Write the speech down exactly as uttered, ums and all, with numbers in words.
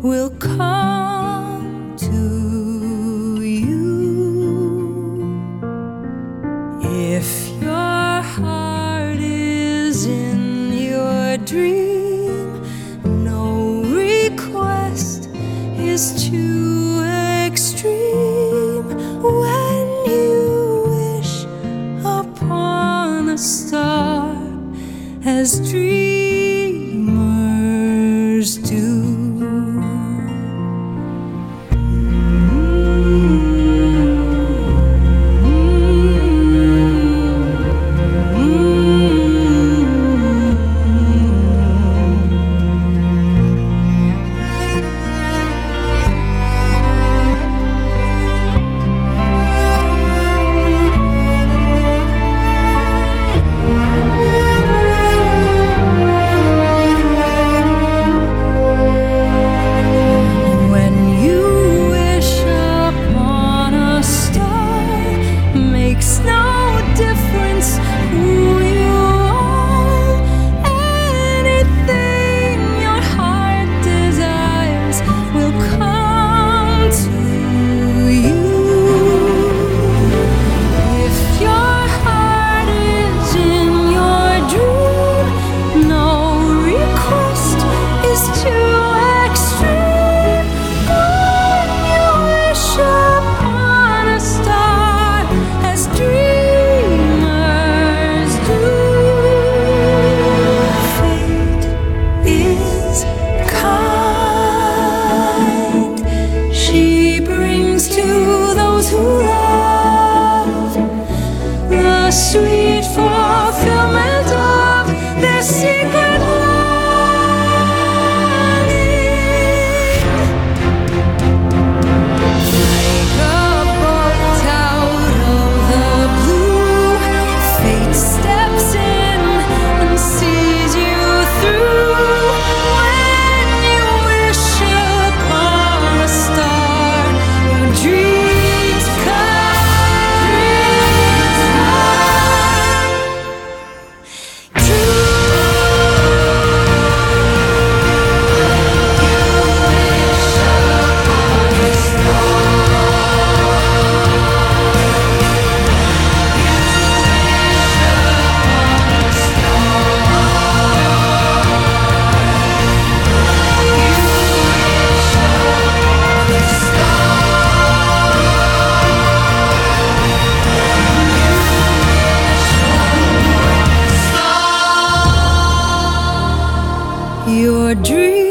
will come to you. If your heart is in your dream, no request is too extreme. When you wish upon a star, as dreamers do. Makes no difference who you are. Anything your heart desires will come to you. If your heart is in your dream, no request is too extreme. When you wish upon a star, as dreamers do. Fate is kind. She brings to those who love the sweet fulfillment of their secret longing. Like a boat out of the blue, fate steps in and sees you through. When you wish upon a star, your dreams come true. Your dream